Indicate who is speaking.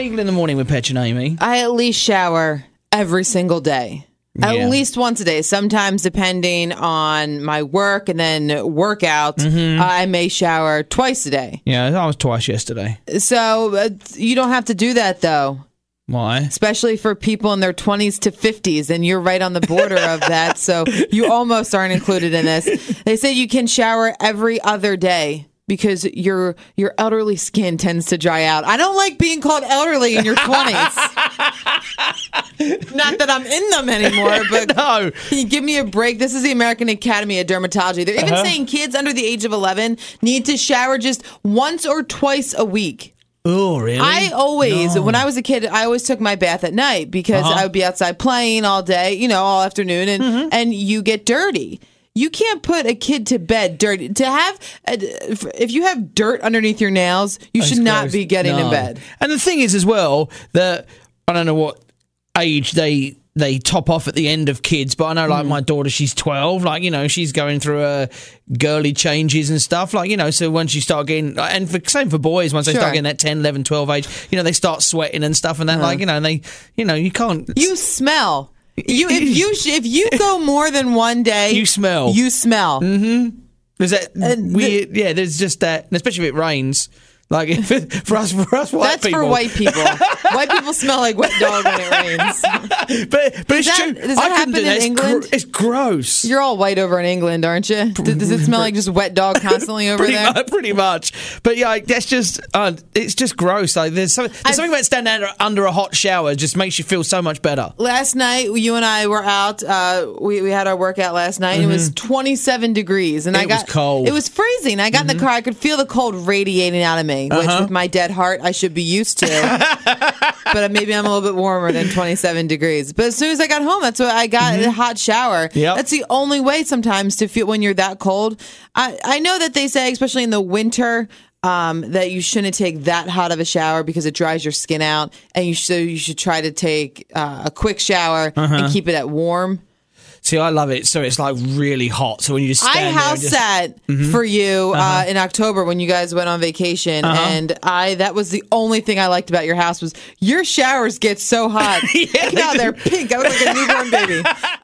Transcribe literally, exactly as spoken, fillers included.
Speaker 1: bagel in the morning with Petch and Amy.
Speaker 2: I at least shower every single day.
Speaker 1: Yeah.
Speaker 2: At least once a day. Sometimes, depending on my work and then workout,
Speaker 1: Mm-hmm.
Speaker 2: I may shower twice a day.
Speaker 1: Yeah, I was twice yesterday.
Speaker 2: So uh, you don't have to do that, though.
Speaker 1: Why?
Speaker 2: Especially for people in their twenties to fifties, and you're right on the border of that, so you almost aren't included in this. They say you can shower every other day because your your elderly skin tends to dry out. I don't like being called elderly in your twenties. Not that I'm in them anymore, but
Speaker 1: No.
Speaker 2: Can you give me a break? This is the American Academy of Dermatology. They're even
Speaker 1: Uh-huh.
Speaker 2: saying kids under the age of eleven need to shower just once or twice a week.
Speaker 1: Oh, really?
Speaker 2: I always,
Speaker 1: No.
Speaker 2: when I was a kid, I always took my bath at night because
Speaker 1: Uh-huh.
Speaker 2: I would be outside playing all day, you know, all afternoon, and,
Speaker 1: Mm-hmm.
Speaker 2: and you get dirty. You can't put a kid to bed dirty. To have, a, if you have dirt underneath your nails, you
Speaker 1: That's
Speaker 2: should not
Speaker 1: gross.
Speaker 2: be getting
Speaker 1: No.
Speaker 2: in bed.
Speaker 1: And the thing is, as well, that I don't know what age they they top off at the end of kids, but I know, like, my daughter, she's twelve. Like, you know, she's going through uh, girly changes and stuff. Like, you know, so once you start getting, and for, same for boys, once they
Speaker 2: Sure.
Speaker 1: start getting that ten, eleven, twelve age, you know, they start sweating and stuff and that. Like, you know, and they, you know, you can't.
Speaker 2: You smell. You if you sh- if you go more than one day,
Speaker 1: You smell.
Speaker 2: You smell.
Speaker 1: There's that
Speaker 2: And the-
Speaker 1: weird, yeah, there's just that, and especially if it rains. Like, if it, for us, for us white
Speaker 2: That's
Speaker 1: people.
Speaker 2: for white people. White people smell like wet dog when it rains.
Speaker 1: But, but it's
Speaker 2: that-
Speaker 1: true.
Speaker 2: does
Speaker 1: I
Speaker 2: that
Speaker 1: couldn't do
Speaker 2: happen
Speaker 1: that.
Speaker 2: in
Speaker 1: It's
Speaker 2: England?
Speaker 1: Gr- it's gross.
Speaker 2: You're all white over in England, aren't you? D- Does it smell like just wet dog constantly over
Speaker 1: pretty,
Speaker 2: there?
Speaker 1: mu- pretty much. But yeah, like, that's just, uh, it's just gross. Like, there's, some, there's
Speaker 2: I've-
Speaker 1: something about standing under, under a hot shower just makes you feel so much better.
Speaker 2: Last night, you and I were out. Uh, we we had our workout last night. And It was twenty-seven degrees, and
Speaker 1: It
Speaker 2: I got
Speaker 1: was cold.
Speaker 2: It was freezing. I got in the car. I could feel the cold radiating out of me, which
Speaker 1: Uh-huh.
Speaker 2: with my dead heart, I should be used to. But maybe I'm a little bit warmer than twenty-seven degrees. But as soon as I got home, that's what I got a hot shower.
Speaker 1: Yep.
Speaker 2: That's the only way sometimes to feel when you're that cold. I I know that they say, especially in the winter. Um, that you shouldn't take that hot of a shower because it dries your skin out, and you should you should try to take uh, a quick shower and keep it at warm.
Speaker 1: See, I love it. So it's like really hot. So when you just stand
Speaker 2: I
Speaker 1: there
Speaker 2: house
Speaker 1: and just,
Speaker 2: sat for you uh, in October when you guys went on vacation, and I that was the only thing I liked about your house was your showers get so hot.
Speaker 1: Yeah,
Speaker 2: I get out
Speaker 1: they
Speaker 2: there pink. I look like a newborn baby.